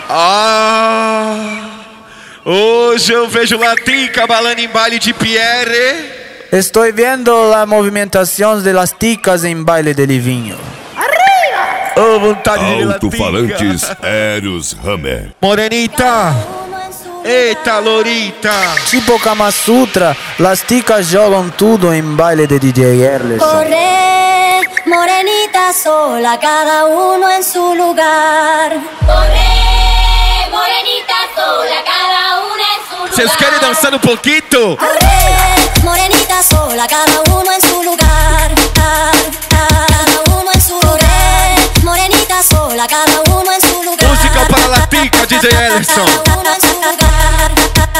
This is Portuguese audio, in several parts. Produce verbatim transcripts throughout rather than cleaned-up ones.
Ah, hoje eu vejo Latica balando em baile de Pierre. Estoy viendo la movimentación de las ticas en baile de Livinho. Oh, vontade de ver Alto-falantes Eros Hammer. Morenita. Eita, Lorita. Tipo Kama Sutra, las ticas jogam tudo em baile de D J Erleson. Corre, morenita sola, cada uno en su lugar. Corre, morenita sola, cada uno en su lugar. Vocês querem dançar um pouquinho? Corre, morenita sola, cada uno en su lugar. Cada uno en su lugar. Morenita sola, cada uno en su lugar. Música para Latica, D J Ellison. Cada uno en su lugar.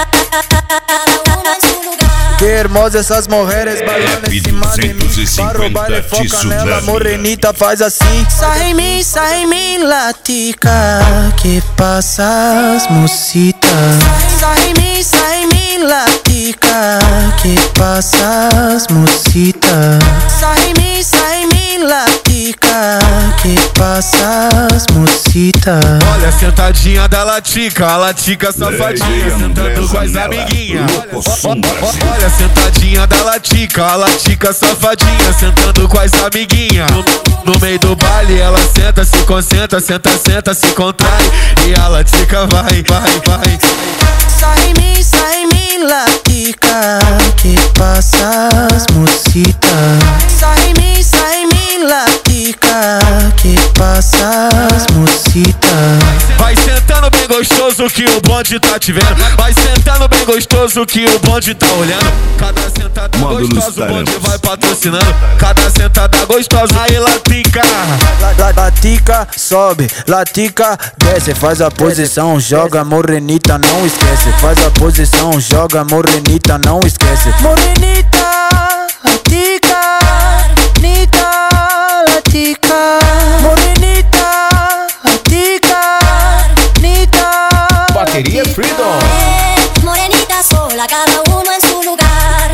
Cada uno en su lugar. Que hermosas essas mulheres bailando em cima de mim. Para o baile, foca nela, morenita faz assim. Sai em mim, sai em mim, Latica. Que passas, mocita? Sai em mim, sai em mim, Latica. Que passas, mocita? Sai em mim, sai em mim, Latica. Que passas, mocita? Olha a sentadinha da Latica, a Latica safadinha, sentando com as amiguinhas. Olha a sentadinha da Latica, a Latica safadinha, sentando com as amiguinhas. No, no meio do baile ela senta, se concentra, senta, senta, se contrai. E a Latica vai, vai, vai. Sai em mim, sai em mim, Latica. Que passas, mocita? Sai em mim, sai em mim, Latica. Que passas, mocita? Vai sentando bem gostoso que o bonde tá te vendo. Vai sentando bem gostoso que o bonde tá olhando. Cada sentada gostosa o bonde vai patrocinando. Cada sentada gostosa, aí Latica. Latica sobe, Latica desce. Faz a posição, joga morenita, não esquece. Faz a posição, joga morenita, não esquece. Morenita, Latica, Nita, Latica. Morenita, Latica, Nita. Bateria Freedom. Morenita sola, cada uno en su lugar.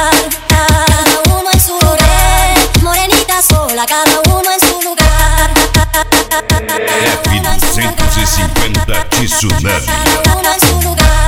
Cada uno en su lugar. Morenita sola, cada uno en su lugar. F duzentos e cinquenta Tsunami. Cada uno en su lugar.